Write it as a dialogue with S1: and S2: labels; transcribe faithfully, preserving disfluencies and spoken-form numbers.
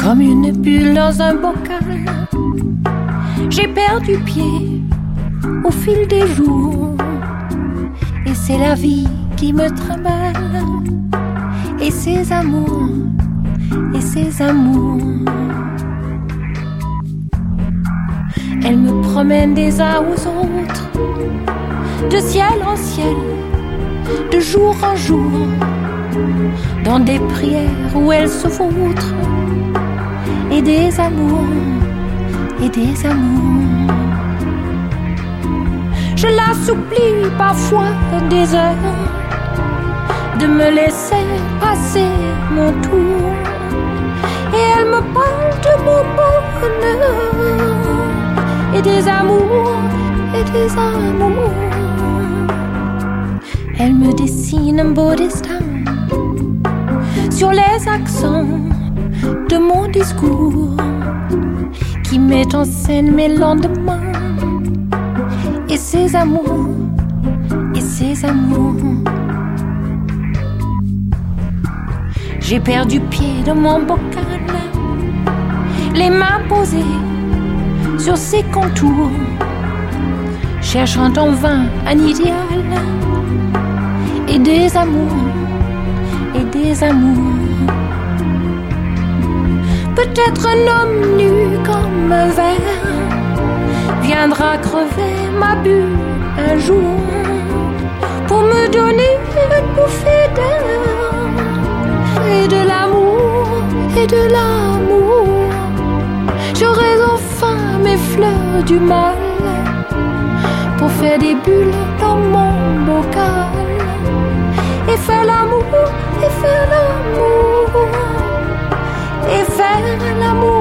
S1: Comme une bulle dans un bocal, j'ai perdu pied au fil des jours. Et c'est la vie qui me trimballe, et ses amours, et ses amours. Elle me promène des uns aux autres, de ciel en ciel, de jour en jour, dans des prières où elle se vautre, et des amours, et des amours. Je la supplie parfois des heures de me laisser passer mon tour, et elle me parle de mon bonheur, et des amours, et des amours. Elle me dessine un beau destin sur les accents de mon discours, qui met en scène mes lendemains, et ses amours, et ses amours. J'ai perdu pied dans mon bocal, les mains posées sur ses contours, cherchant en vain un idéal, et des amours, et des amours. Peut-être un homme nu comme un verre viendra crever ma bulle un jour, pour me donner une bouffée d'air, et de l'amour, et de l'amour. J'aurai enfin mes fleurs du mal pour faire des bulles dans mon bocal, et faire l'amour, et faire l'amour, et faire l'amour.